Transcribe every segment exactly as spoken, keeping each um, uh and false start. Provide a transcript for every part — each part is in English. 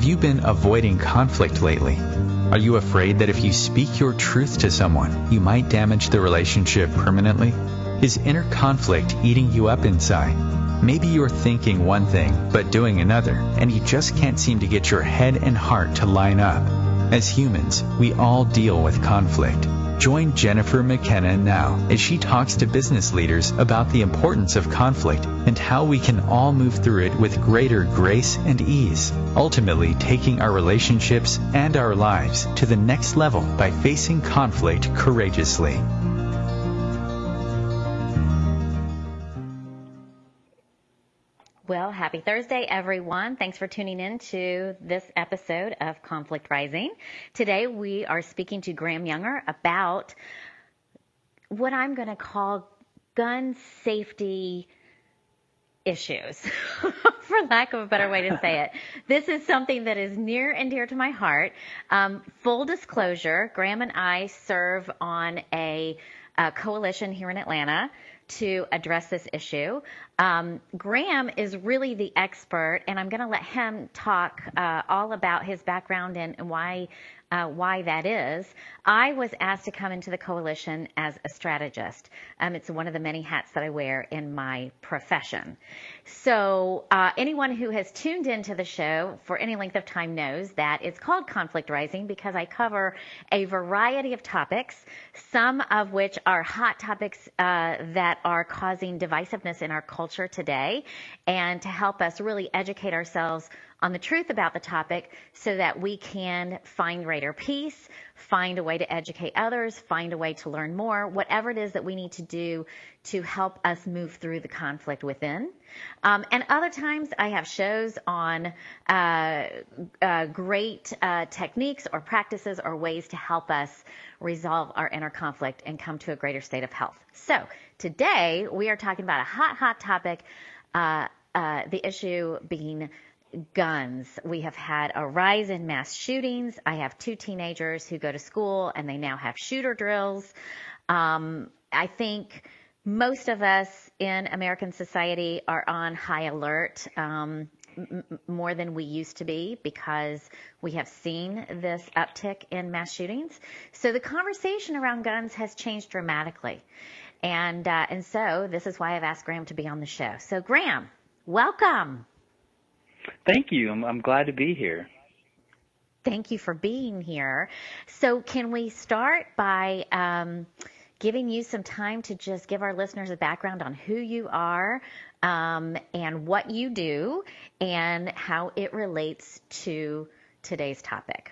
Have you been avoiding conflict lately? Are you afraid that if you speak your truth to someone, you might damage the relationship permanently? Is inner conflict eating you up inside? Maybe you're thinking one thing, but doing another, and you just can't seem to get your head and heart to line up. As humans, we all deal with conflict. Join Jennifer McKenna now as she talks to business leaders about the importance of conflict and how we can all move through it with greater grace and ease, ultimately taking our relationships and our lives to the next level by facing conflict courageously. Well, happy Thursday, everyone. Thanks for tuning in to this episode of Conflict Rising. Today, we are speaking to Graham Younger about what I'm going to call gun safety issues, for lack of a better way to say it. This is something that is near and dear to my heart. Um, full disclosure, Graham and I serve on a, a coalition here in Atlanta to address this issue. Um, Graham is really the expert, and I'm going to let him talk uh, all about his background and, and why uh, why that is. I was asked to come into the coalition as a strategist. Um, it's one of the many hats that I wear in my profession. So uh, anyone who has tuned into the show for any length of time knows that it's called Conflict Rising because I cover a variety of topics, some of which are hot topics uh, that are causing divisiveness in our culture today, and to help us really educate ourselves on the truth about the topic so that we can find greater peace, find a way to educate others, find a way to learn more, whatever it is that we need to do to help us move through the conflict within. Um, and other times I have shows on uh, uh, great uh, techniques or practices or ways to help us resolve our inner conflict and come to a greater state of health. So today we are talking about a hot, hot topic, uh, uh, the issue being guns. We have had a rise in mass shootings. I have two teenagers who go to school and they now have shooter drills. Um, I think most of us in American society are on high alert, um, m- more than we used to be because we have seen this uptick in mass shootings. So the conversation around guns has changed dramatically. And, uh, and so this is why I've asked Graham to be on the show. So Graham, welcome. Thank you. I'm, I'm glad to be here. Thank you for being here. So can we start by um, giving you some time to just give our listeners a background on who you are um, and what you do and how it relates to today's topic?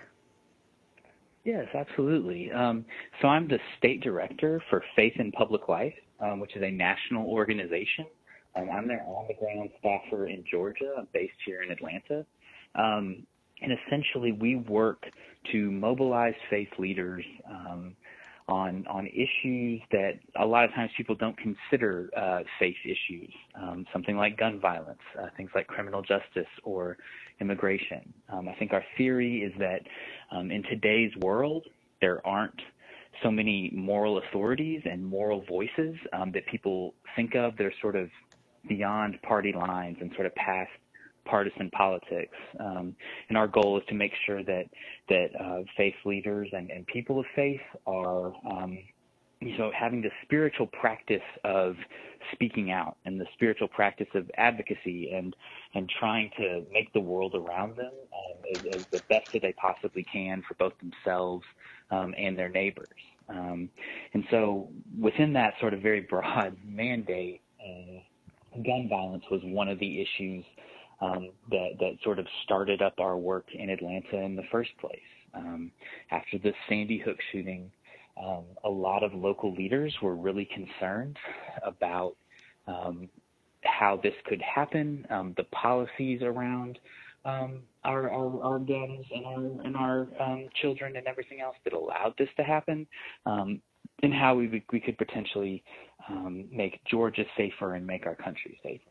Yes, absolutely. Um, so I'm the state director for Faith in Public Life, um, which is a national organization. Um, I'm their on-the-ground staffer in Georgia. I'm based here in Atlanta. Um, and essentially, we work to mobilize faith leaders um, on on issues that a lot of times people don't consider uh, faith issues, um, something like gun violence, uh, things like criminal justice or immigration. Um, I think our theory is that um, in today's world, there aren't so many moral authorities and moral voices um, that people think of. They're sort of beyond party lines and sort of past partisan politics. Um, and our goal is to make sure that that uh, faith leaders and, and people of faith are, um, you know, having the spiritual practice of speaking out and the spiritual practice of advocacy and and trying to make the world around them um, as, as the best that they possibly can for both themselves um, and their neighbors. Um, and so within that sort of very broad mandate, uh, gun violence was one of the issues um, that, that sort of started up our work in Atlanta in the first place. Um, after the Sandy Hook shooting, um, a lot of local leaders were really concerned about um, how this could happen, um, the policies around um, our, our, our guns and our, and our um, children and everything else that allowed this to happen, um, and how we, we could potentially um, make Georgia safer and make our country safer.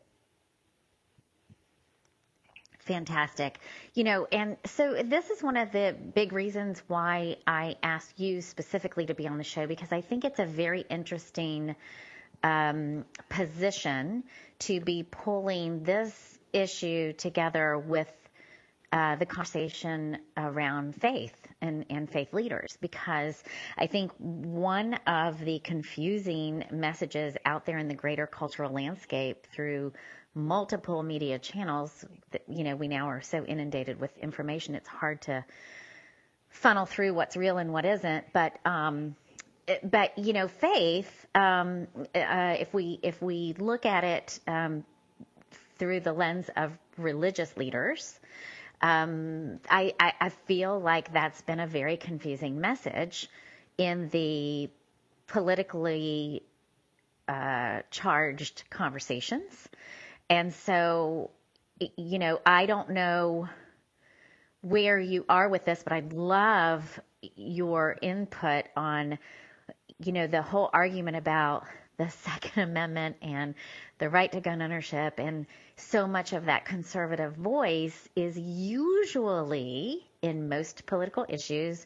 Fantastic. You know, and so this is one of the big reasons why I asked you specifically to be on the show, because I think it's a very interesting um, position to be pulling this issue together with uh, the conversation around faith and, and faith leaders, because I think one of the confusing messages out there in the greater cultural landscape through multiple media channels that, you know, we now are so inundated with information, it's hard to funnel through what's real and what isn't. But, um, but you know, faith, um, uh, if we if we look at it um, through the lens of religious leaders, um, I, I, I feel like that's been a very confusing message in the politically uh, charged conversations. And so, you know, I don't know where you are with this, but I'd love your input on, you know, the whole argument about the Second Amendment and the right to gun ownership. And so much of that conservative voice is usually, in most political issues,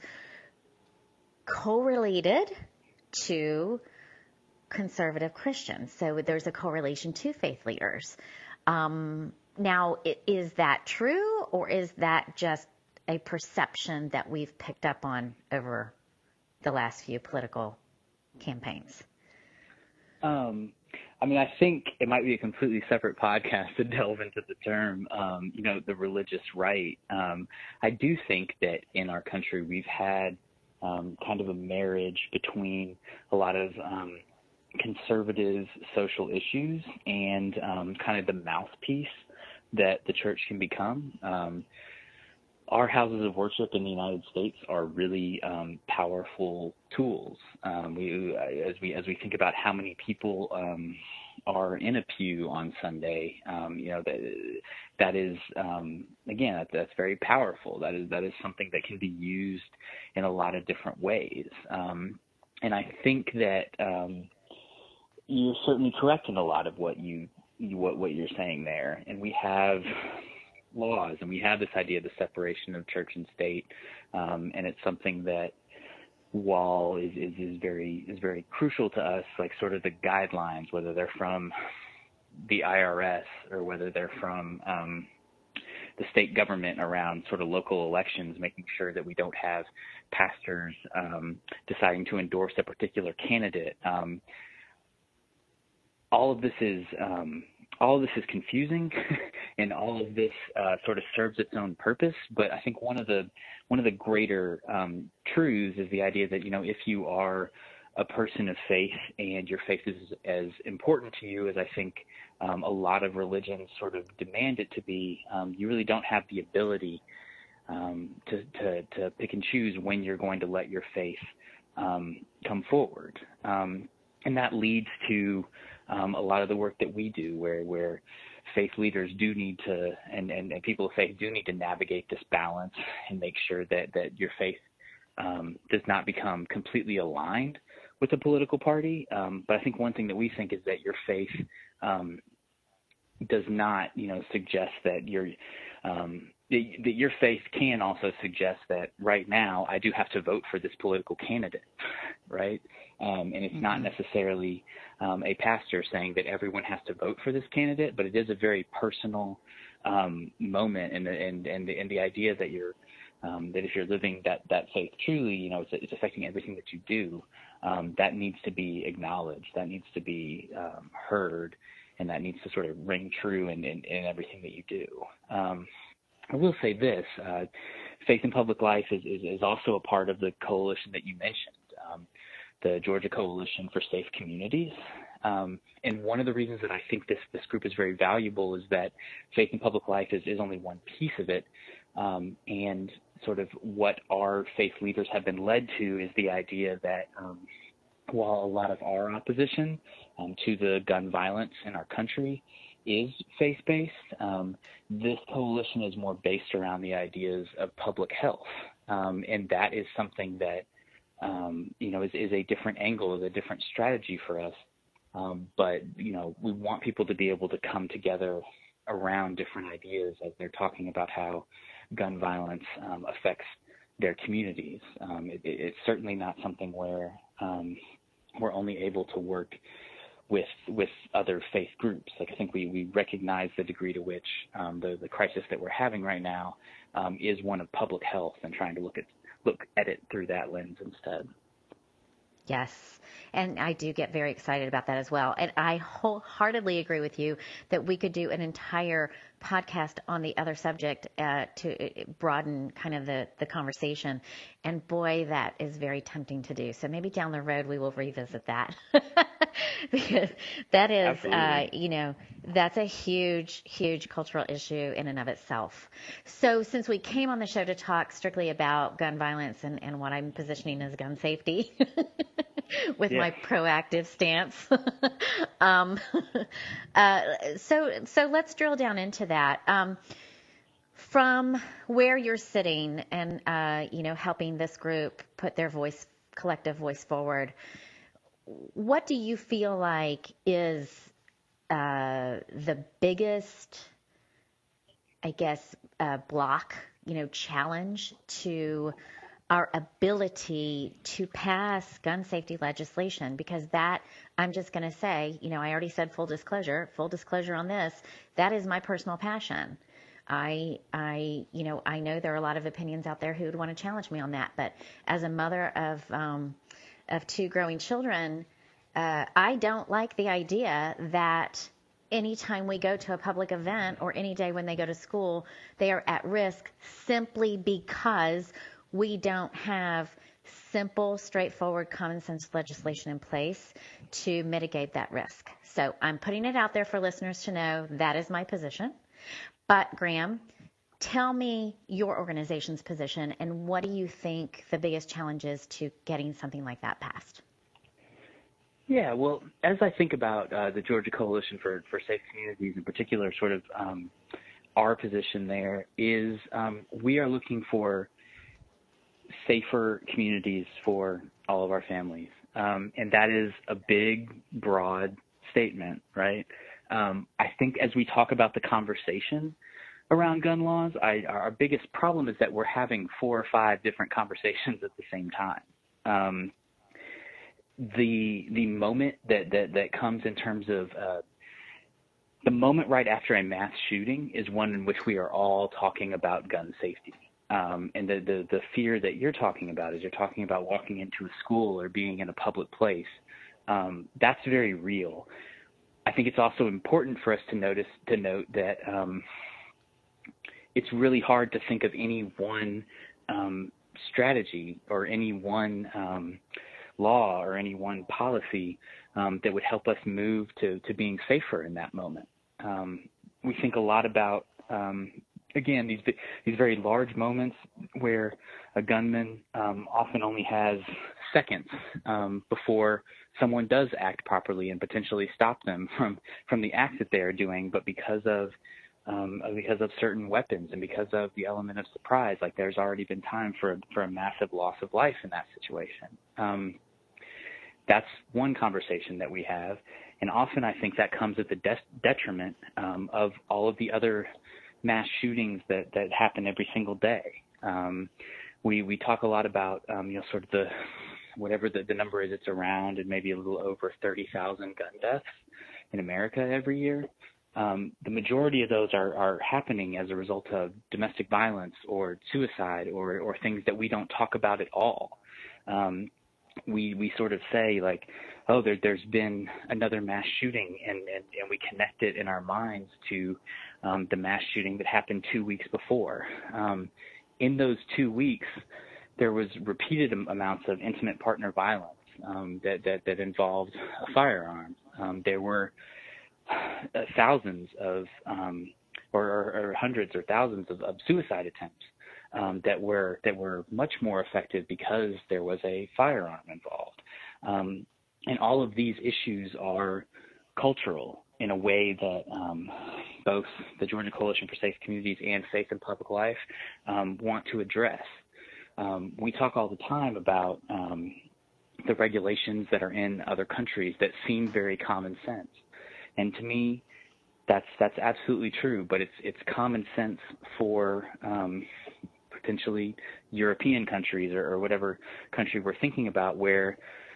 correlated to conservative Christians. So there's a correlation to faith leaders. Um, now, is that true, or is that just a perception that we've picked up on over the last few political campaigns? Um, I mean, I think it might be a completely separate podcast to delve into the term, um, you know, the religious right. Um, I do think that in our country we've had um, kind of a marriage between a lot of um, conservative social issues and um, kind of the mouthpiece that the church can become. Um, Our houses of worship in the United States are really um, powerful tools. Um, we, as we as we think about how many people um, are in a pew on Sunday, um, you know that that is um, again that, that's very powerful. That is that is something that can be used in a lot of different ways. Um, and I think that um, you're certainly correct in a lot of what you, you what what you're saying there. And we have laws, and we have this idea of the separation of church and state, um, and it's something that, while is, is is very is very crucial to us, like sort of the guidelines, whether they're from the I R S or whether they're from um, the state government around sort of local elections, making sure that we don't have pastors um, deciding to endorse a particular candidate. Um, all of this is um, all of this is confusing, and all of this uh, sort of serves its own purpose. But I think one of the one of the greater um, truths is the idea that, you know, if you are a person of faith and your faith is as important to you as I think um, a lot of religions sort of demand it to be, um, you really don't have the ability um, to, to, to pick and choose when you're going to let your faith um, come forward. Um, and that leads to Um, a lot of the work that we do, where where faith leaders do need to, and, and, and people of faith do need to navigate this balance and make sure that, that your faith um, does not become completely aligned with a political party. Um, but I think one thing that we think is that your faith um, does not, you know, suggest that your um, that your faith can also suggest that right now I do have to vote for this political candidate, right? Um, and it's mm-hmm. not necessarily um, a pastor saying that everyone has to vote for this candidate, but it is a very personal um, moment, and the, and and the, and the idea that you're um, that if you're living that, that faith truly, you know, it's, it's affecting everything that you do. Um, that needs to be acknowledged. That needs to be um, heard, and that needs to sort of ring true in, in, in everything that you do. Um, I will say this, uh, Faith in Public Life is, is, is also a part of the coalition that you mentioned, um, the Georgia Coalition for Safe Communities. Um, and one of the reasons that I think this, this group is very valuable is that Faith in Public Life is, is only one piece of it. Um, and sort of what our faith leaders have been led to is the idea that um, while a lot of our opposition um, to the gun violence in our country is faith-based, um, this coalition is more based around the ideas of public health. Um, and that is something that, um, you know, is, is a different angle, is a different strategy for us. Um, but, you know, we want people to be able to come together around different ideas as they're talking about how gun violence um, affects their communities. Um, it, it's certainly not something where um, we're only able to work with with other faith groups. Like I think we, we recognize the degree to which um, the the crisis that we're having right now um, is one of public health, and trying to look at look at it through that lens instead. Yes, and I do get very excited about that as well. And I wholeheartedly agree with you that we could do an entire podcast on the other subject uh, to broaden kind of the, the conversation. And boy, that is very tempting to do. So maybe down the road we will revisit that. Because that is, uh, you know, that's a huge, huge cultural issue in and of itself. So since we came on the show to talk strictly about gun violence and, and what I'm positioning as gun safety with yeah. my proactive stance, um, uh, so so let's drill down into that. Um, from where you're sitting and, uh, you know, helping this group put their voice, collective voice forward, what do you feel like is uh, the biggest, I guess, uh, block, you know, challenge to our ability to pass gun safety legislation? Because that, I'm just going to say, you know, I already said full disclosure, full disclosure on this, that is my personal passion. I, I, you know, I know there are a lot of opinions out there who would want to challenge me on that, but as a mother of, um, of two growing children, uh, I don't like the idea that anytime we go to a public event or any day when they go to school, they are at risk simply because we don't have simple, straightforward, common sense legislation in place to mitigate that risk. So I'm putting it out there for listeners to know that is my position. But Graham, tell me your organization's position, and what do you think the biggest challenge is to getting something like that passed? Yeah, well, as I think about uh, the Georgia Coalition for, for Safe Communities in particular, sort of um, our position there is um, we are looking for safer communities for all of our families. Um, and that is a big, broad statement, right? Um, I think as we talk about the conversation around gun laws, I, our biggest problem is that we're having four or five different conversations at the same time. Um, the the moment that, that, that comes in terms of uh, the moment right after a mass shooting is one in which we are all talking about gun safety. Um, and the, the, the fear that you're talking about is you're talking about walking into a school or being in a public place. Um, that's very real. I think it's also important for us to notice to note that um, it's really hard to think of any one um, strategy or any one um, law or any one policy um, that would help us move to, to being safer in that moment. Um, we think a lot about, um, again, these these very large moments where a gunman um, often only has seconds um, before someone does act properly and potentially stop them from, from the act that they are doing, but because of um, because of certain weapons and because of the element of surprise, like there's already been time for a, for a massive loss of life in that situation. Um, that's one conversation that we have, and often I think that comes at the de- detriment um, of all of the other mass shootings that, that happen every single day. Um, we we talk a lot about um, you know sort of the whatever the, the number is, it's around and maybe a little over thirty thousand gun deaths in America every year. Um, the majority of those are, are happening as a result of domestic violence or suicide or, or things that we don't talk about at all. Um, we we sort of say like, oh, there, there's been another mass shooting, and, and, and we connect it in our minds to um, the mass shooting that happened two weeks before. Um, in those two weeks, there was repeated amounts of intimate partner violence um, that, that, that involved a firearm. Um, there were uh, thousands of, um, or, or, or hundreds or thousands of, of suicide attempts um, that were that were much more effective because there was a firearm involved. Um, and all of these issues are cultural in a way that um, both the Georgia Coalition for Safe Communities and Faith in Public Life um, want to address. Um, we talk all the time about um, the regulations that are in other countries that seem very common sense. And to me, that's that's absolutely true, but it's it's common sense for um, potentially European countries or, or whatever country we're thinking about, where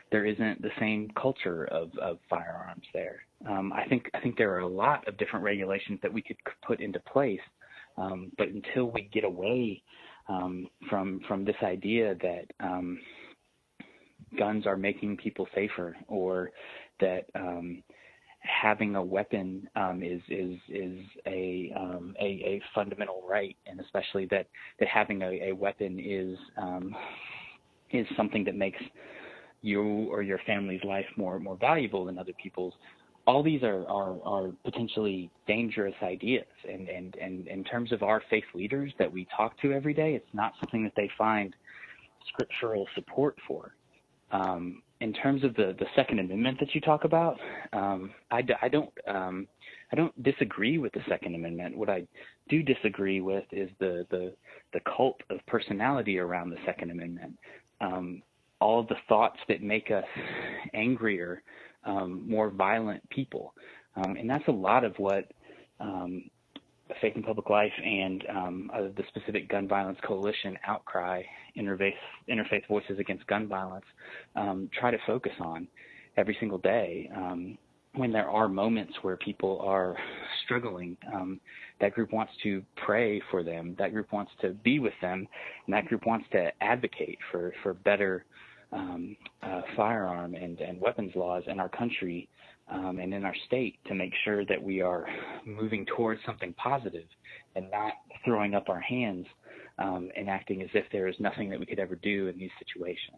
there isn't the same culture of, of firearms there. Um, I think I think there are a lot of different regulations that we could put into place, um, but until we get away um, from from this idea that um, guns are making people safer, or that um, having a weapon um, is is is a, um, a a fundamental right, and especially that that having a, a weapon is um, is something that makes you or your family's life more more valuable than other people's. All these are, are, are potentially dangerous ideas, and, and, and in terms of our faith leaders that we talk to every day, it's not something that they find scriptural support for. Um, in terms of the, the Second Amendment that you talk about, um, I, I don't um, I don't disagree with the Second Amendment. What I do disagree with is the the, the cult of personality around the Second Amendment. Um, all of the thoughts that make us angrier, um, more violent people. Um, and that's a lot of what um, Faith in Public Life and um, uh, the specific Gun Violence Coalition, Outcry, Interfaith, Interfaith Voices Against Gun Violence, um, try to focus on every single day. Um, when there are moments where people are struggling, um, that group wants to pray for them, that group wants to be with them, and that group wants to advocate for, for better um, uh, firearm and, and weapons laws in our country um, and in our state, to make sure that we are moving towards something positive and not throwing up our hands um, and acting as if there is nothing that we could ever do in these situations.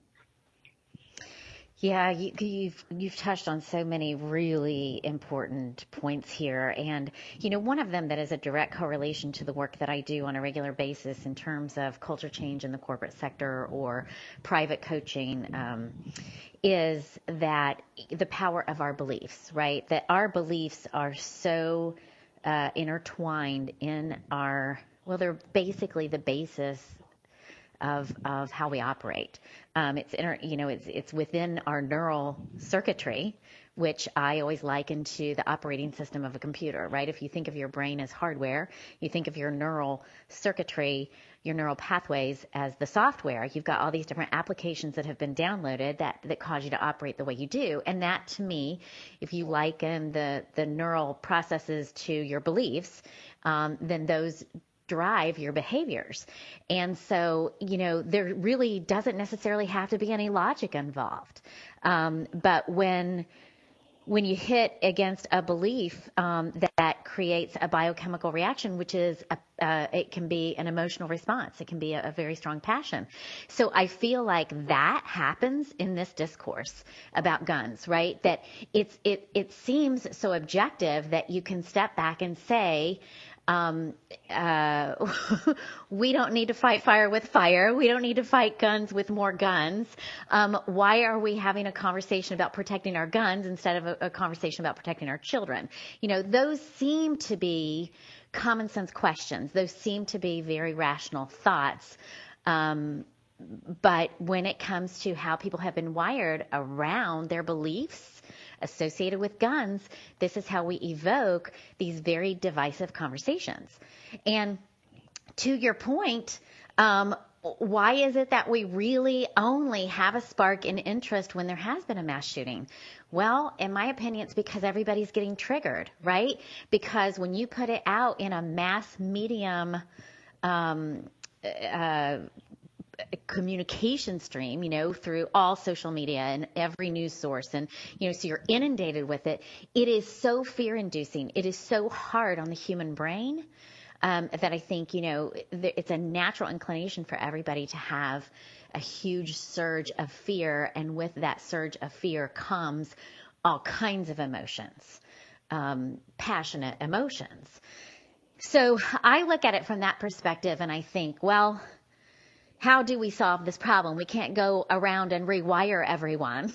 Yeah, you, you've you've touched on so many really important points here, and you know, one of them that is a direct correlation to the work that I do on a regular basis in terms of culture change in the corporate sector or private coaching um, is that the power of our beliefs, right? That our beliefs are so uh, intertwined in our, well, they're basically the basis of of how we operate. Um, it's inter, you know it's it's within our neural circuitry, which I always liken to the operating system of a computer, right? If you think of your brain as hardware, you think of your neural circuitry, your neural pathways as the software. You've got all these different applications that have been downloaded that that cause you to operate the way you do. And that, to me, if you liken the the neural processes to your beliefs, um, then those drive your behaviors. And so, you know, there really doesn't necessarily have to be any logic involved. Um, but when when you hit against a belief um, that, that creates a biochemical reaction, which is a, uh, it can be an emotional response. It can be a, a very strong passion. So I feel like that happens in this discourse about guns, right? That it's it it seems so objective that you can step back and say, Um, uh, we don't need to fight fire with fire. We don't need to fight guns with more guns. Um, why are we having a conversation about protecting our guns instead of a, a conversation about protecting our children? You know, those seem to be common sense questions. Those seem to be very rational thoughts. Um, but when it comes to how people have been wired around their beliefs associated with guns, this is how we evoke these very divisive conversations. And to your point, um, why is it that we really only have a spark in interest when there has been a mass shooting? Well, in my opinion, it's because everybody's getting triggered, right? Because when you put it out in a mass medium um, uh, communication stream, you know, through all social media and every news source, and, you know, so you're inundated with it, it is so fear-inducing. It is so hard on the human brain um, that I think, you know, it's a natural inclination for everybody to have a huge surge of fear, and with that surge of fear comes all kinds of emotions, um, passionate emotions. So I look at it from that perspective, and I think, well, how do we solve this problem? We can't go around and rewire everyone,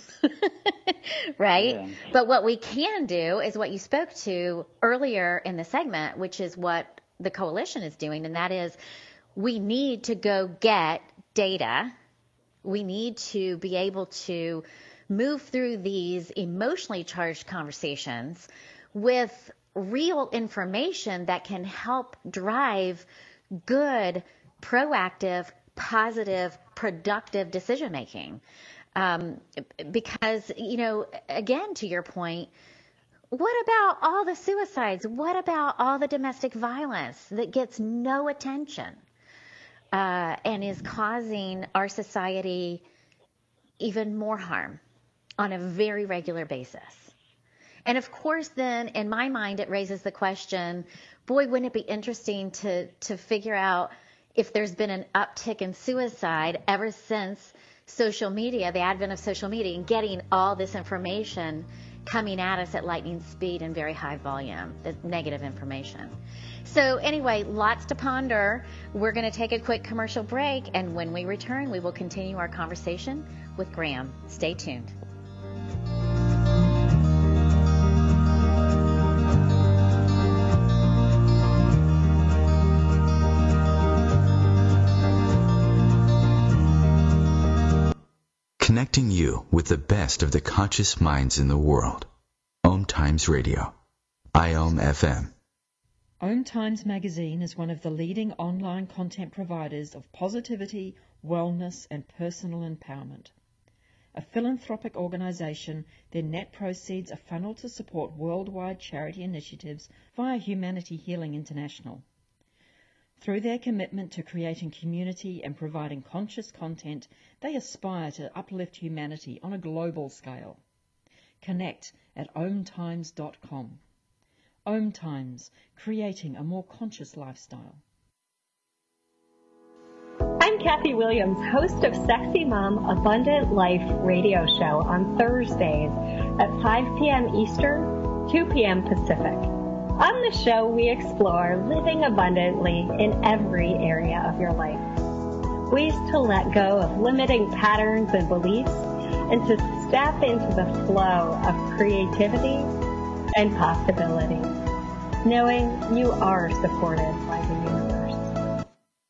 right? Yeah. But what we can do is what you spoke to earlier in the segment, which is what the coalition is doing, and that is we need to go get data. We need to be able to move through these emotionally charged conversations with real information that can help drive good, proactive, positive, productive decision making. Um, because, you know, again, to your point, what about all the suicides? What about all the domestic violence that gets no attention uh, and is causing our society even more harm on a very regular basis? And of course, then, in my mind, it raises the question, boy, wouldn't it be interesting to, to figure out if there's been an uptick in suicide ever since social media, the advent of social media, and getting all this information coming at us at lightning speed and very high volume, the negative information. So anyway, lots to ponder. We're going to take a quick commercial break, and when we return, we will continue our conversation with Graham. Stay tuned. Connecting you with the best of the conscious minds in the world. Om Times Radio. I O M F M. Om Times Magazine is one of the leading online content providers of positivity, wellness, and personal empowerment. A philanthropic organisation, their net proceeds are funneled to support worldwide charity initiatives via Humanity Healing International. Through their commitment to creating community and providing conscious content, they aspire to uplift humanity on a global scale. Connect at om times dot com. Om Times, creating a more conscious lifestyle. I'm Kathy Williams, host of Sexy Mom Abundant Life radio show on Thursdays at five p.m. Eastern, two p.m. Pacific. On the show, we explore living abundantly in every area of your life. Ways to let go of limiting patterns and beliefs and to step into the flow of creativity and possibility, knowing you are supported by the universe.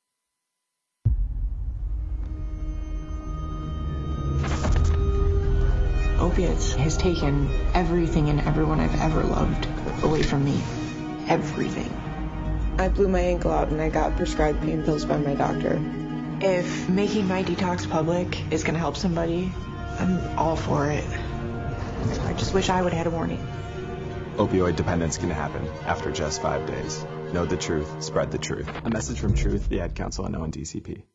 Opiates has taken everything and everyone I've ever loved away from me. Everything. I blew my ankle out and I got prescribed pain pills by my doctor. If making my detox public is going to help somebody, I'm all for it. I just wish I would have had a warning. Opioid dependence can happen after just five days. Know the truth, spread the truth. A message from Truth, the Ad Council, and O N D C P.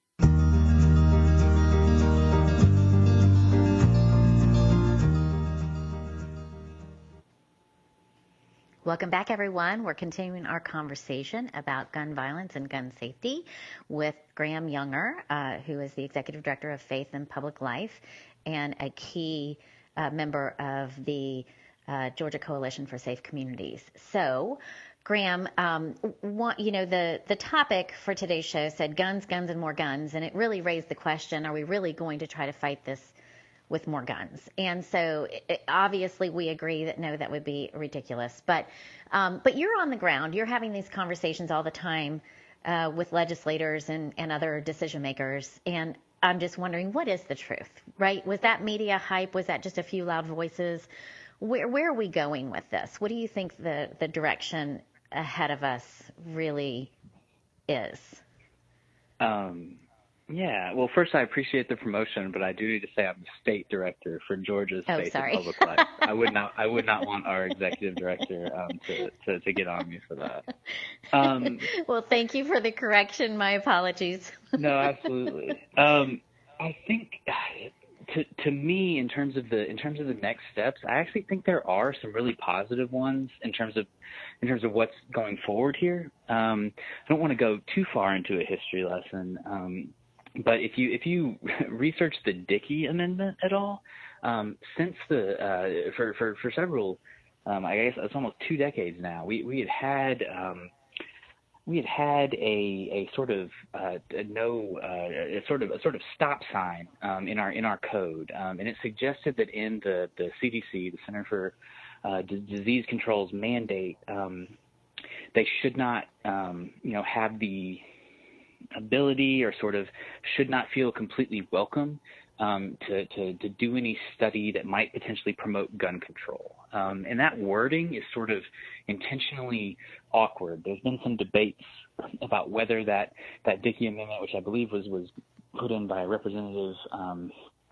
Welcome back, everyone. We're continuing our conversation about gun violence and gun safety with Graham Younger, uh, who is the Executive Director of Faith and Public Life and a key uh, member of the uh, Georgia Coalition for Safe Communities. So, Graham, um, one, you know, the, the topic for today's show said guns, guns, and more guns, and it really raised the question, are we really going to try to fight this with more guns? And so it, obviously we agree that no, that would be ridiculous. But um, but you're on the ground. You're having these conversations all the time uh, with legislators and, and other decision makers. And I'm just wondering, what is the truth, right? Was that media hype? Was that just a few loud voices? Where where are we going with this? What do you think the, the direction ahead of us really is? Um. Yeah, well, first, I appreciate the promotion, but I do need to say I'm the state director for Georgia's oh, Faith sorry. and Public Life. I would not, I would not want our executive director um, to, to to get on me for that. Um, well, thank you for the correction. My apologies. No, absolutely. Um, I think to to me, in terms of the in terms of the next steps, I actually think there are some really positive ones in terms of in terms of what's going forward here. Um, I don't want to go too far into a history lesson. Um, But if you if you research the Dickey Amendment at all, um, since the uh, for, for for several, um, I guess it's almost two decades now, we we had had um, we had had a a sort of uh, a no uh, a sort of a sort of stop sign um, in our in our code, um, and it suggested that in the the C D C, the Center for uh, D- Disease Control's mandate, um, they should not um, you know have the ability or sort of should not feel completely welcome um, to, to, to do any study that might potentially promote gun control. Um, and that wording is sort of intentionally awkward. There's been some debates about whether that, that Dickey Amendment, which I believe was, was put in by Representative um,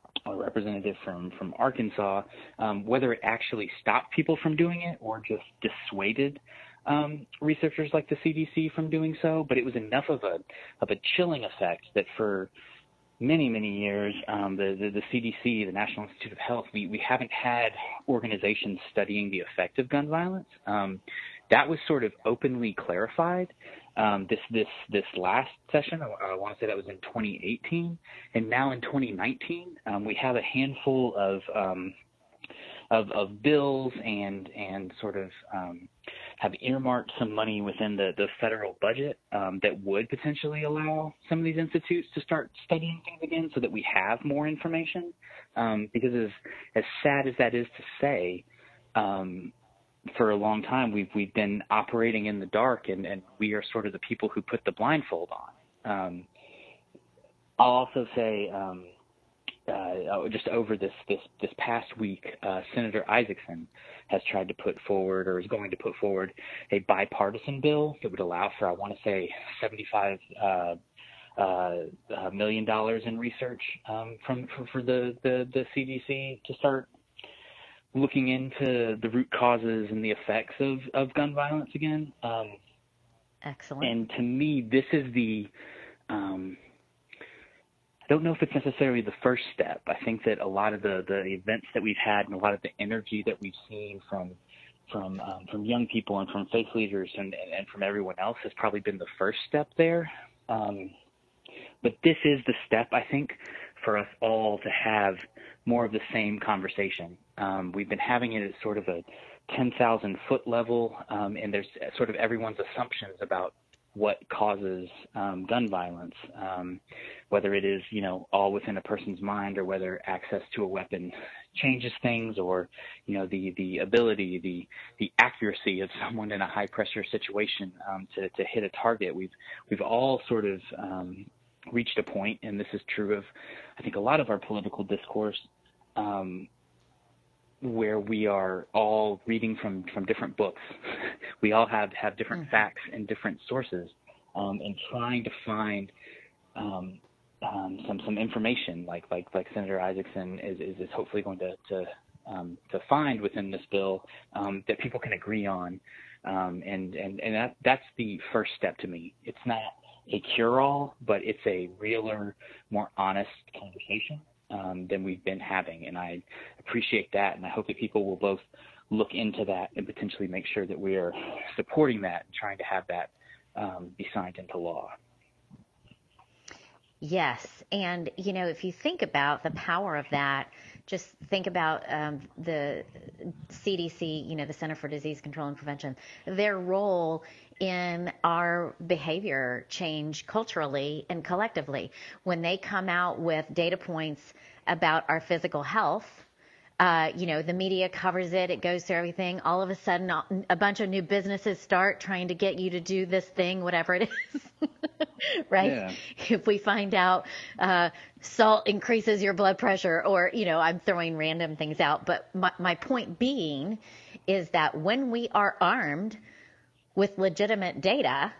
a representative from, from Arkansas, um, whether it actually stopped people from doing it or just dissuaded um, researchers like the C D C from doing so. But it was enough of a of a chilling effect that for many, many years, um, the, the, the C D C, the National Institute of Health, we, we haven't had organizations studying the effect of gun violence. Um, that was sort of openly clarified um, this this this last session. I, I want to say that was in twenty eighteen, and now in twenty nineteen, um, we have a handful of um, of, of bills and and sort of um, have earmarked some money within the, the federal budget um, that would potentially allow some of these institutes to start studying things again so that we have more information. Um, because as, as sad as that is to say, um, for a long time we've, we've been operating in the dark, and, and we are sort of the people who put the blindfold on. Um, I'll also say um, Uh, just over this, this, this past week, uh, Senator Isaacson has tried to put forward, or is going to put forward, a bipartisan bill that would allow for, I want to say, seventy-five uh, uh, million dollars in research um, from for, for the, the, the C D C to start looking into the root causes and the effects of, of gun violence again. Um, Excellent. And to me, this is the um, I don't know if it's necessarily the first step. I think that a lot of the, the events that we've had and a lot of the energy that we've seen from from um, from young people and from faith leaders and, and from everyone else has probably been the first step there. Um, but this is the step, I think, for us all to have more of the same conversation. Um, we've been having it at sort of a ten thousand foot level, um, and there's sort of everyone's assumptions about what causes um, gun violence, um, whether it is, you know, all within a person's mind, or whether access to a weapon changes things, or, you know, the, the ability, the, the accuracy of someone in a high pressure situation um, to, to hit a target. We've, we've all sort of um, reached a point, and this is true of, I think, a lot of our political discourse, um, where we are all reading from, from different books. We all have, have different mm-hmm. facts and different sources, um, and trying to find um, um, some some information like like like Senator Isaacson is, is, is hopefully going to to, um, to find within this bill um, that people can agree on, um, and and and that that's the first step to me. It's not a cure-all, but it's a realer, more honest conversation Um, than we've been having, and I appreciate that, and I hope that people will both look into that and potentially make sure that we are supporting that and trying to have that um, be signed into law. Yes, and you know, if you think about the power of that, just think about um, the C D C, you know, the Center for Disease Control and Prevention, their role in our behavior change culturally and collectively. When they come out with data points about our physical health, uh, you know, the media covers it, it goes through everything. All of a sudden, a bunch of new businesses start trying to get you to do this thing, whatever it is, right? Yeah. If we find out uh, salt increases your blood pressure, or, you know, I'm throwing random things out. But my, my point being is that when we are armed with legitimate data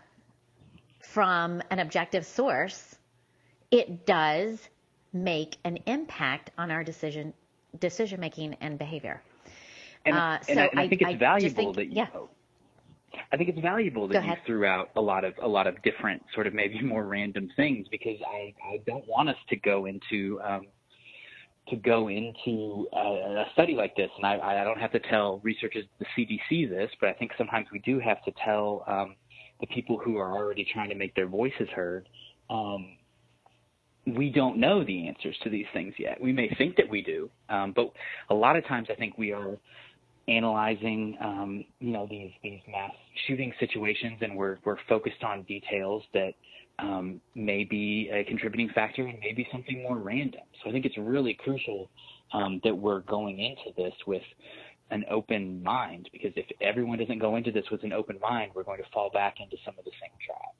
from an objective source, it does make an impact on our decision decision making and behavior. And, uh, and, so I, and I, I think it's I valuable think, that you, yeah. I think it's valuable that you threw out a lot of a lot of different sort of maybe more random things, because I, I don't want us to go into um, to go into a, a study like this, and I, I don't have to tell researchers at the C D C this, but I think sometimes we do have to tell um, the people who are already trying to make their voices heard. Um, we don't know the answers to these things yet. We may think that we do, um, but a lot of times I think we are analyzing, um, you know, these these mass shooting situations, and we're we're focused on details that um, may be a contributing factor and maybe something more random. So I think it's really crucial um, that we're going into this with an open mind, because if everyone doesn't go into this with an open mind, we're going to fall back into some of the same traps.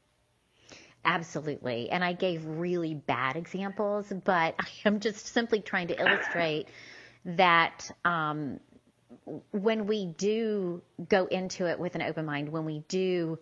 Absolutely. And I gave really bad examples, but I am just simply trying to illustrate that um, when we do go into it with an open mind, when we do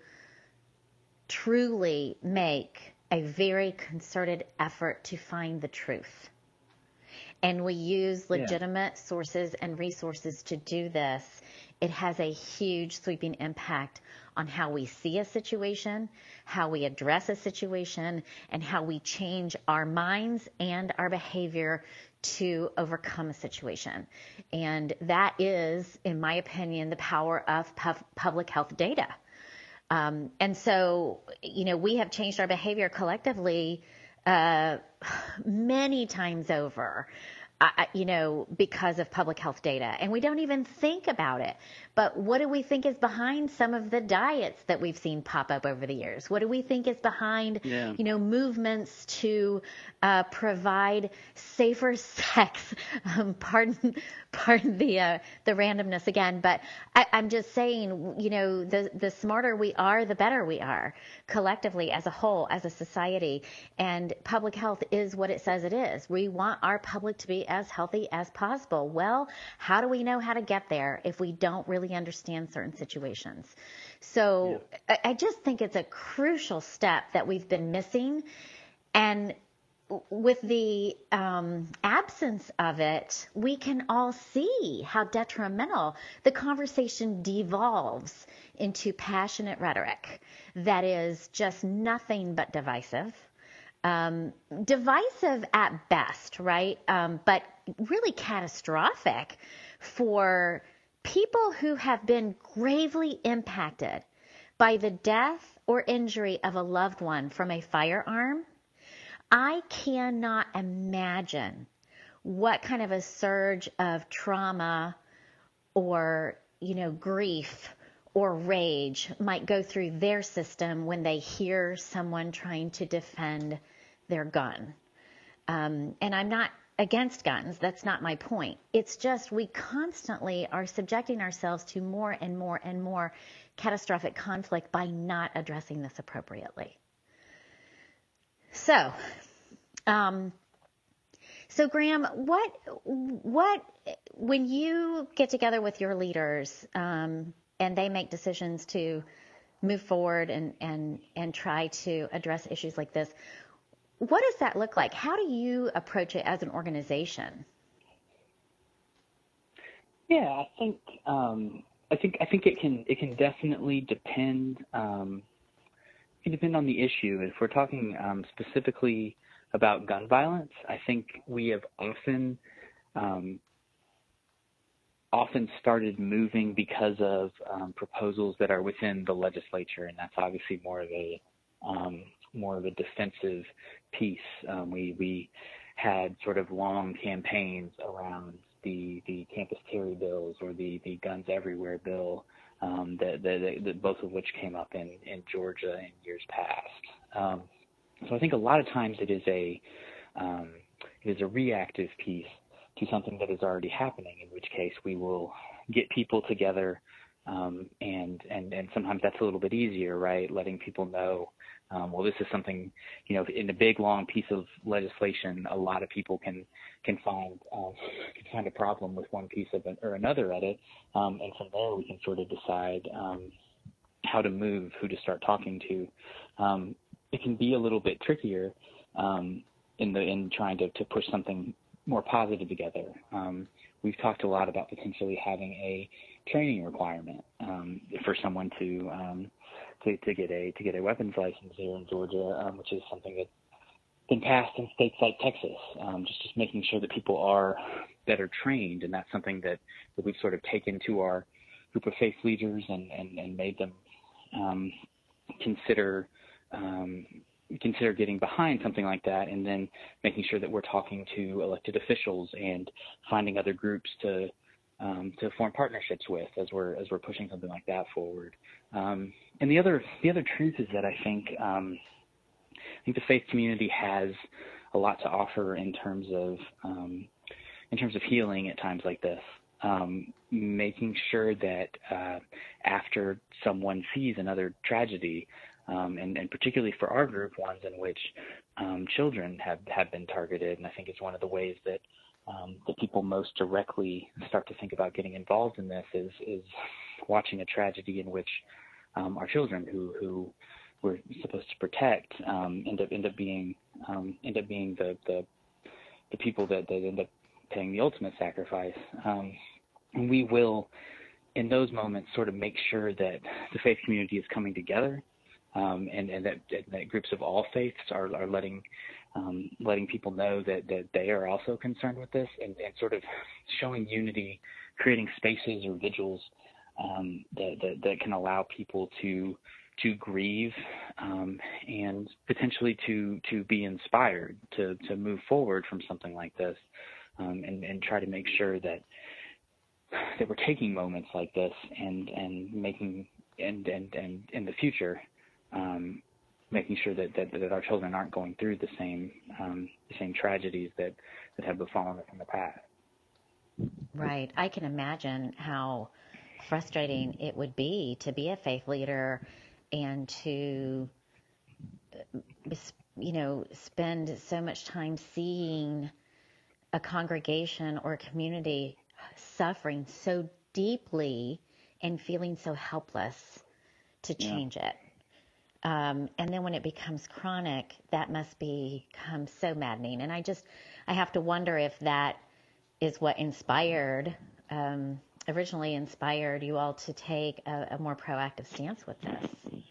truly make a very concerted effort to find the truth, and we use legitimate yeah. sources and resources to do this, it has a huge sweeping impact on how we see a situation, how we address a situation, and how we change our minds and our behavior to overcome a situation. And that is, in my opinion, the power of pub- public health data. Um, and so, you know, we have changed our behavior collectively uh, many times over. Uh, you know, because of public health data. And we don't even think about it. But what do we think is behind some of the diets that we've seen pop up over the years? What do we think is behind, yeah. you know, movements to uh, provide safer sex? Um, pardon, pardon the uh, the randomness again. But I, I'm just saying, you know, the the smarter we are, the better we are collectively as a whole, as a society. And public health is what it says it is. We want our public to be as healthy as possible. Well, how do we know how to get there if we don't really understand certain situations? So yeah. I, I just think it's a crucial step that we've been missing. And with the um, absence of it, we can all see how detrimental the conversation devolves into passionate rhetoric that is just nothing but divisive. Um, divisive at best, right? Um, but really catastrophic for people who have been gravely impacted by the death or injury of a loved one from a firearm. I cannot imagine what kind of a surge of trauma or, you know, grief or rage might go through their system when they hear someone trying to defend their gun. Um, and I'm not against guns. That's not my point. It's just we constantly are subjecting ourselves to more and more and more catastrophic conflict by not addressing this appropriately. So, um, so Graham, what, what, when you get together with your leaders, um, and they make decisions to move forward and, and, and try to address issues like this, what does that look like? How do you approach it as an organization? Yeah, I think um, I think I think it can it can definitely depend. Um, it can depend on the issue. If we're talking um, specifically about gun violence, I think we have often um, often started moving because of um, proposals that are within the legislature, and that's obviously more of a um, more of a defensive piece. Um, we we had sort of long campaigns around the the campus carry bills or the, the guns everywhere bill, um, that, that, that both of which came up in, in Georgia in years past. Um, so I think a lot of times it is a um, it is a reactive piece to something that is already happening, in which case we will get people together, um, and, and, and sometimes that's a little bit easier, right? Letting people know, um, well, this is something, you know, in a big, long piece of legislation, a lot of people can, can find, um, can find a problem with one piece of it or another of it. Um, and from there we can sort of decide, um, how to move, who to start talking to. Um, it can be a little bit trickier, um, in the, in trying to, to push something more positive together. Um, we've talked a lot about potentially having a training requirement um, for someone to, um, to to get a to get a weapons license here in Georgia, um, which is something that's been passed in states like Texas. Um, just just making sure that people are better trained, and that's something that, that we've sort of taken to our group of faith leaders and and, and made them um, consider. Um, consider getting behind something like that, and then making sure that we're talking to elected officials and finding other groups to um, to form partnerships with as we're as we're pushing something like that forward. Um, and the other the other truth is that I think um, I think the faith community has a lot to offer in terms of um, in terms of healing at times like this. Um, making sure that uh, after someone sees another tragedy, Um, and, and particularly for our group, ones in which um, children have, have been targeted. And I think it's one of the ways that um, that people most directly start to think about getting involved in this is, is watching a tragedy in which um, our children, who, who we're supposed to protect, um, end up end up being um, end up being the, the the people that, that end up paying the ultimate sacrifice. Um, and we will, in those moments, sort of make sure that the faith community is coming together, um, and, and that, that groups of all faiths are, are letting um, letting people know that, that they are also concerned with this, and, and sort of showing unity, creating spaces or vigils um, that, that, that can allow people to to grieve um, and potentially to to be inspired to, to move forward from something like this, um, and, and try to make sure that that we're taking moments like this and, and making and, and, and in the future um, making sure that, that, that our children aren't going through the same um, the same tragedies that, that have befallen us in the past. Right. I can imagine how frustrating it would be to be a faith leader and to, you know, spend so much time seeing a congregation or a community suffering so deeply and feeling so helpless to change yeah. it. Um, and then when it becomes chronic, that must become so maddening. And I just, I have to wonder if that is what inspired, um, originally inspired you all to take a, a more proactive stance with this.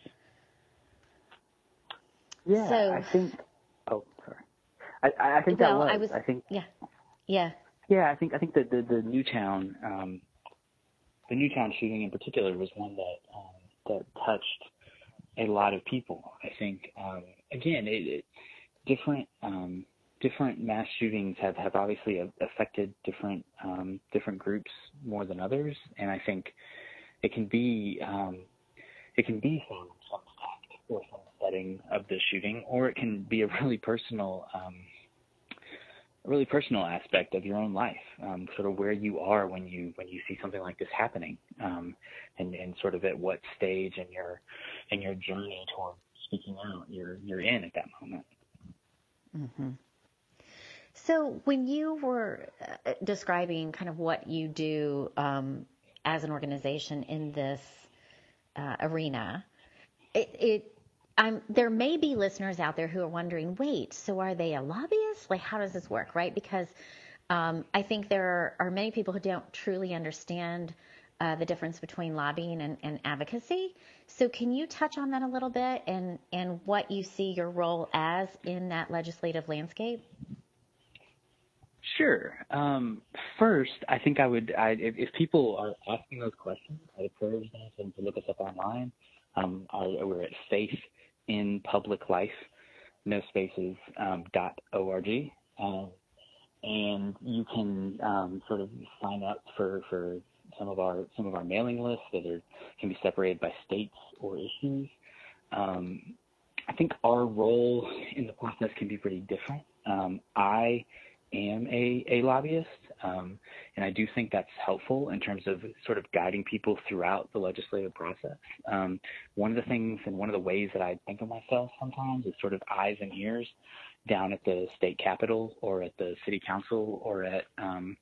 Yeah, so, I think, oh, sorry. I, I think well, that was, I was, I think, yeah, yeah. Yeah, I think, I think that the, the Newtown, um, the Newtown shooting in particular was one that, um, that touched a lot of people. I think, um, again, it, it different, um, different mass shootings have, have obviously affected different, um, different groups more than others. And I think it can be, um, it can be some, some fact or some setting of the shooting, or it can be a really personal, um, a really personal aspect of your own life, um, sort of where you are when you when you see something like this happening, um, and, and sort of at what stage in your in your journey toward speaking out you're you're in at that moment. Mm-hmm. So when you were uh, describing kind of what you do um, as an organization in this uh, arena, it, it Um, there may be listeners out there who are wondering, wait, so are they a lobbyist? Like, how does this work, right? Because um, I think there are, are many people who don't truly understand uh, the difference between lobbying and, and advocacy. So can you touch on that a little bit and, and what you see your role as in that legislative landscape? Sure. Um, first, I think I would, I, if, if people are asking those questions, I'd encourage them to look us up online. Um, our, we're at Faith in Public Life, no spaces, um, dot org. Um, and you can um, sort of sign up for, for some of our some of our mailing lists that are, can be separated by states or issues. Um, I think our role in the process can be pretty different. Um, I am a, a lobbyist, um, and I do think that's helpful in terms of sort of guiding people throughout the legislative process. Um, one of the things and one of the ways that I think of myself sometimes is sort of eyes and ears down at the state capitol or at the city council or at um,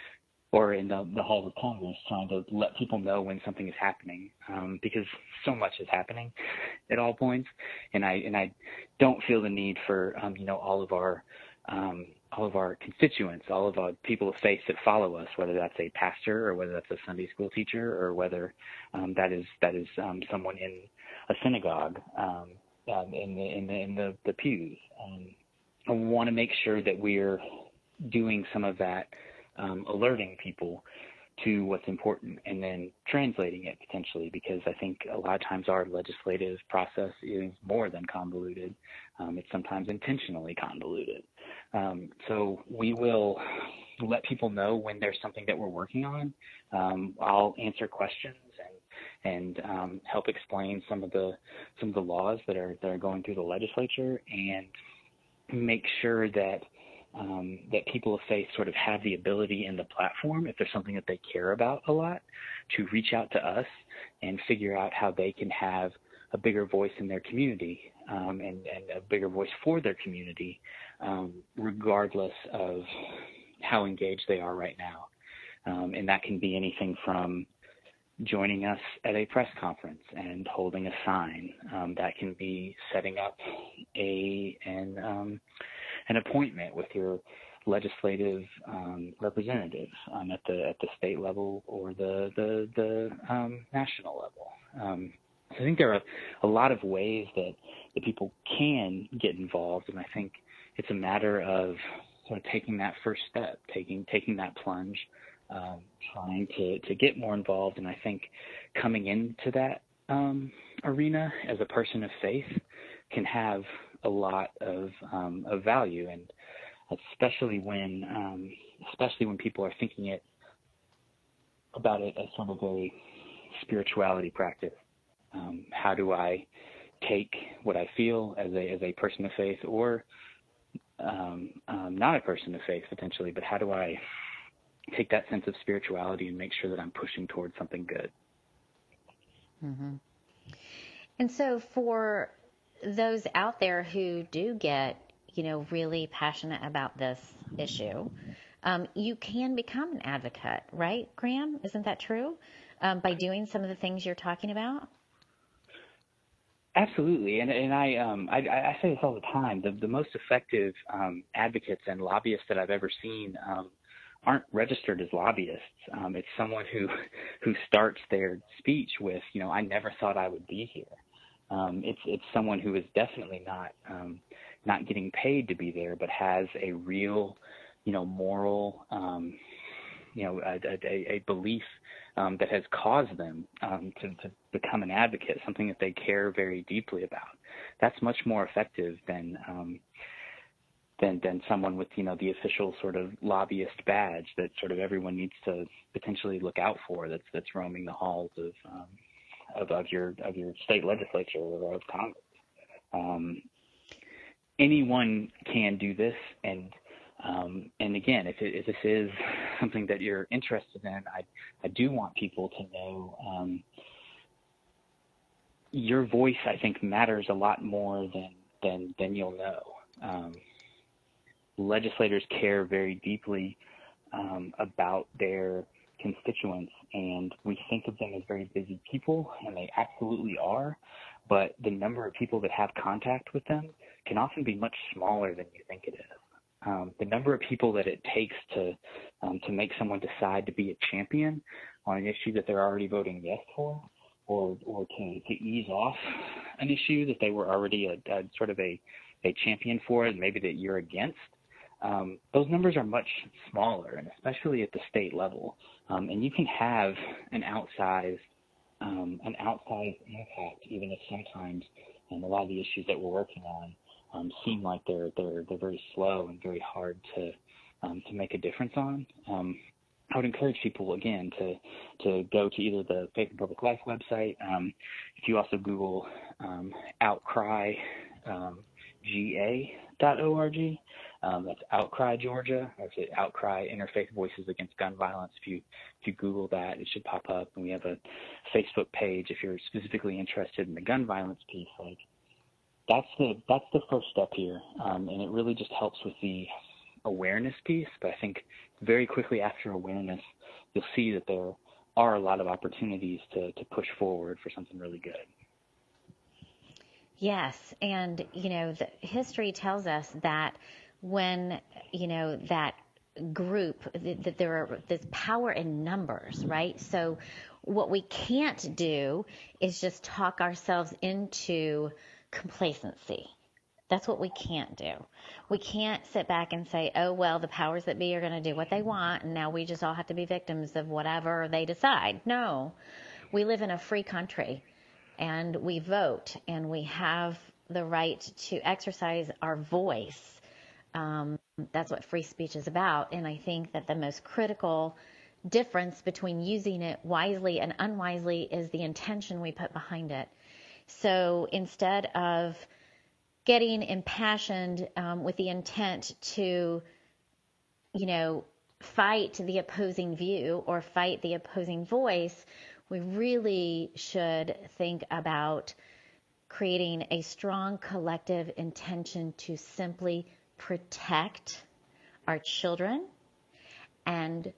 or in the, the halls of Congress, trying to let people know when something is happening, um, because so much is happening at all points, and I and I don't feel the need for um, you know all of our um, all of our constituents, all of our people of faith that follow us, whether that's a pastor or whether that's a Sunday school teacher or whether um, that is that is um, someone in a synagogue um, um, in the in the in the, the pews. Um, I want to make sure that we're doing some of that, um, alerting people to what's important and then translating it potentially, because I think a lot of times our legislative process is more than convoluted. Um, it's sometimes intentionally convoluted. Um, so we will let people know when there's something that we're working on. Um, I'll answer questions and and um, help explain some of the some of the laws that are that are going through the legislature, and make sure that um, that people of faith sort of have the ability in the platform, if there's something that they care about a lot, to reach out to us and figure out how they can have a bigger voice in their community, um, and, and a bigger voice for their community, um, regardless of how engaged they are right now. Um, and that can be anything from joining us at a press conference and holding a sign. Um, that can be setting up a an um, an appointment with your legislative um, representatives um, at the at the state level or the the, the um, national level. Um, so I think there are a lot of ways that, that people can get involved, and I think it's a matter of sort of taking that first step, taking taking that plunge, um, trying to, to get more involved. And I think coming into that um, arena as a person of faith can have a lot of um, of value, and especially when um, especially when people are thinking it about it as sort of a spirituality practice. Um, how do I take what I feel as a as a person of faith, or um, um, not a person of faith potentially, but how do I take that sense of spirituality and make sure that I'm pushing towards something good? Mm-hmm. And so for those out there who do get, you know, really passionate about this issue, um, you can become an advocate, right, Graham? Isn't that true? Um, by doing some of the things you're talking about? Absolutely, and and I um I, I say this all the time. The the most effective um, advocates and lobbyists that I've ever seen um, aren't registered as lobbyists. Um, it's someone who who starts their speech with, you know, I never thought I would be here. Um, it's it's someone who is definitely not um, not getting paid to be there, but has a real, you know, moral, um, you know, a, a, a belief um, that has caused them um, to, to become an advocate, something that they care very deeply about. That's much more effective than um, than than someone with, you know, the official sort of lobbyist badge that sort of everyone needs to potentially look out for. That's that's roaming the halls of um, of, of your of your state legislature or of Congress. Um, anyone can do this, and um, and again, if, it, if this is something that you're interested in, I I do want people to know um, your voice. I think matters a lot more than than than you'll know. Um, legislators care very deeply um, about their constituents, and we think of them as very busy people, and they absolutely are, but the number of people that have contact with them can often be much smaller than you think it is. Um, the number of people that it takes to um, to make someone decide to be a champion on an issue that they're already voting yes for, or or to, to ease off an issue that they were already a, a sort of a, a champion for, and maybe that you're against, um, those numbers are much smaller, and especially at the state level. Um, and you can have an outsized um, an outsized impact, even if sometimes um, a lot of the issues that we're working on Um, seem like they're they're they're very slow and very hard to um, to make a difference on. Um, I would encourage people again to to go to either the Faith and Public Life website. Um, if you also Google um, Outcry um, G A dot org, um, that's Outcry Georgia, or it's Outcry Interfaith Voices Against Gun Violence. If you if you Google that, it should pop up. And we have a Facebook page if you're specifically interested in the gun violence piece. Like, That's the that's the first step here, um, and it really just helps with the awareness piece. But I think very quickly after awareness, you'll see that there are a lot of opportunities to, to push forward for something really good. Yes, and you know, the history tells us that when you know that group that, that there are there's power in numbers, right? So what we can't do is just talk ourselves into complacency. That's what we can't do. We can't sit back and say, oh, well, the powers that be are going to do what they want, and now we just all have to be victims of whatever they decide. No, we live in a free country, and we vote, and we have the right to exercise our voice. Um, that's what free speech is about, and I think that the most critical difference between using it wisely and unwisely is the intention we put behind it. So instead of getting impassioned um, with the intent to, you know, fight the opposing view or fight the opposing voice, we really should think about creating a strong collective intention to simply protect our children and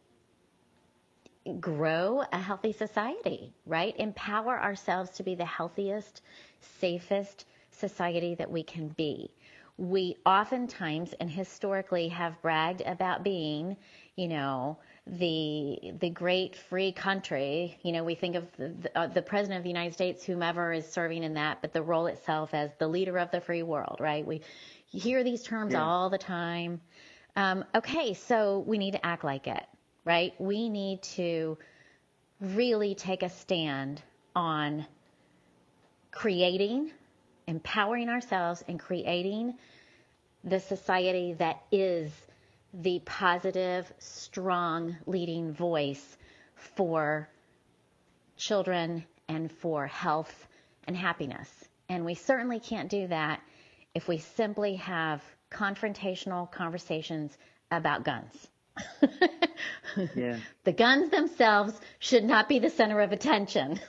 grow a healthy society, right? Empower ourselves to be the healthiest, safest society that we can be. we oftentimes and historically have bragged about being, you know, the the great free country. You know, we think of the, the, uh, the president of the United States, whomever is serving in that, but the role itself as the leader of the free world, right? We hear these terms yeah. all the time. Um, okay, so we need to act like it, right? We need to really take a stand on creating, empowering ourselves and creating the society that is the positive, strong leading voice for children and for health and happiness. And we certainly can't do that if we simply have confrontational conversations about guns. Yeah. The guns themselves should not be the center of attention.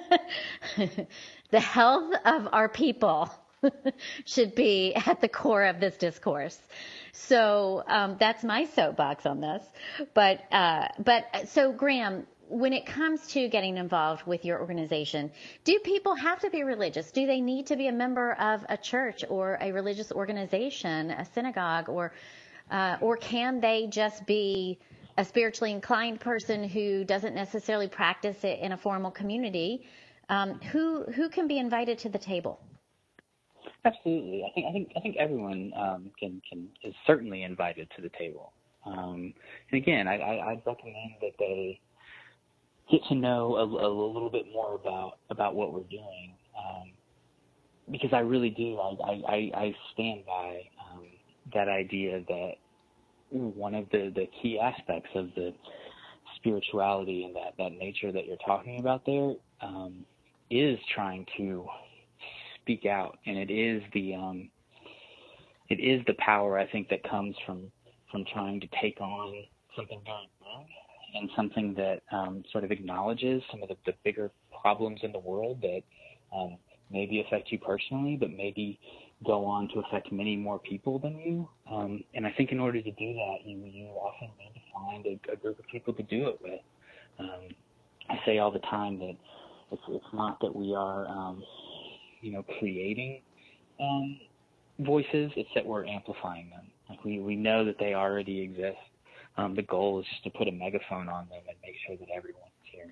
The health of our people should be at the core of this discourse. So um, that's my soapbox on this. But uh, but so Graham, when it comes to getting involved with your organization, do people have to be religious? Do they need to be a member of a church or a religious organization, a synagogue, or uh, or can they just be a spiritually inclined person who doesn't necessarily practice it in a formal community? Um, who who can be invited to the table? Absolutely. I think I think I think everyone um, can can is certainly invited to the table. Um, and again, I, I, I'd recommend that they get to know a, a little bit more about about what we're doing, um, because I really do. I I, I stand by um, that idea that one of the, the key aspects of the spirituality and that, that nature that you're talking about there um, is trying to speak out, and it is the um, it is the power, I think, that comes from from trying to take on something very big and something that um, sort of acknowledges some of the, the bigger problems in the world that um, maybe affect you personally, but maybe go on to affect many more people than you. Um, and I think in order to do that, you you often need to find a, a group of people to do it with. Um, I say all the time that it's, it's not that we are, um, you know, creating um, voices, it's that we're amplifying them. Like we, we know that they already exist. Um, the goal is just to put a megaphone on them and make sure that everyone's hearing.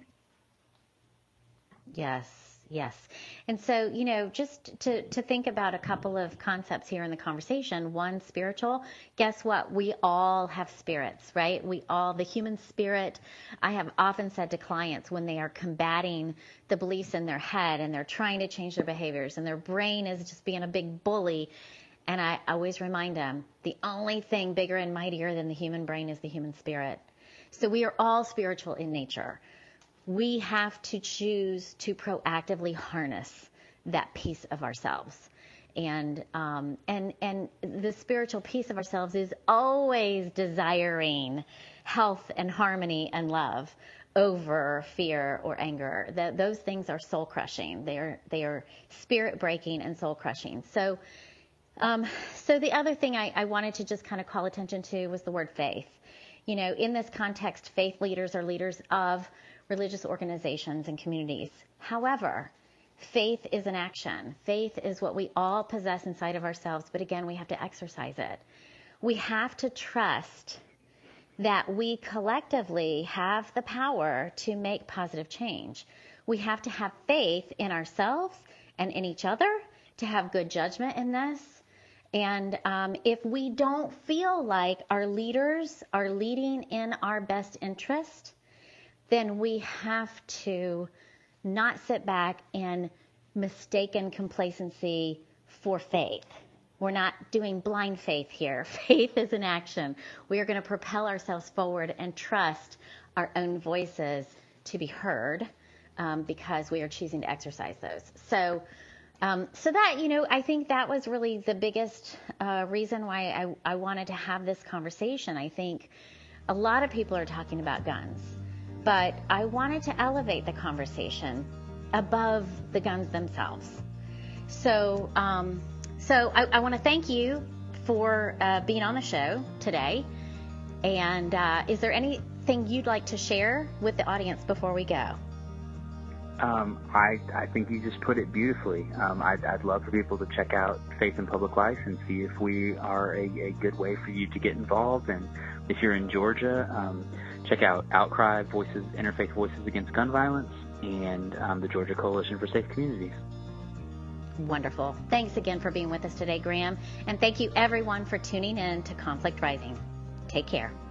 Yes, yes. And so, you know, just to, to think about a couple of concepts here in the conversation. One, spiritual. Guess what? We all have spirits, right? We all, the human spirit, I have often said to clients when they are combating the beliefs in their head and they're trying to change their behaviors and their brain is just being a big bully, and I always remind them, the only thing bigger and mightier than the human brain is the human spirit. So we are all spiritual in nature. We have to choose to proactively harness that piece of ourselves. And um, and and the spiritual piece of ourselves is always desiring health and harmony and love over fear or anger. That those things are soul crushing. They are they are spirit breaking and soul crushing. So um, so the other thing I, I wanted to just kind of call attention to was the word faith. You know, in this context, faith leaders are leaders of religious organizations and communities. However, faith is an action. Faith is what we all possess inside of ourselves, but again, we have to exercise it. We have to trust that we collectively have the power to make positive change. We have to have faith in ourselves and in each other to have good judgment in this. And um, if we don't feel like our leaders are leading in our best interest, then we have to not sit back in mistaken complacency for faith. We're not doing blind faith here. Faith is an action. We are going to propel ourselves forward and trust our own voices to be heard um, because we are choosing to exercise those. So, um, so that, you know, I think that was really the biggest uh, reason why I, I wanted to have this conversation. I think a lot of people are talking about guns, but I wanted to elevate the conversation above the guns themselves. So, um, so I, I want to thank you for uh, being on the show today. And uh, is there anything you'd like to share with the audience before we go? Um, I, I think you just put it beautifully. Um, I'd, I'd love for people to check out Faith in Public Life and see if we are a, a good way for you to get involved. And if you're in Georgia, um, check out Outcry Voices, Interfaith Voices Against Gun Violence, and um, the Georgia Coalition for Safe Communities. Wonderful. Thanks again for being with us today, Graham. And thank you, everyone, for tuning in to Conflict Rising. Take care.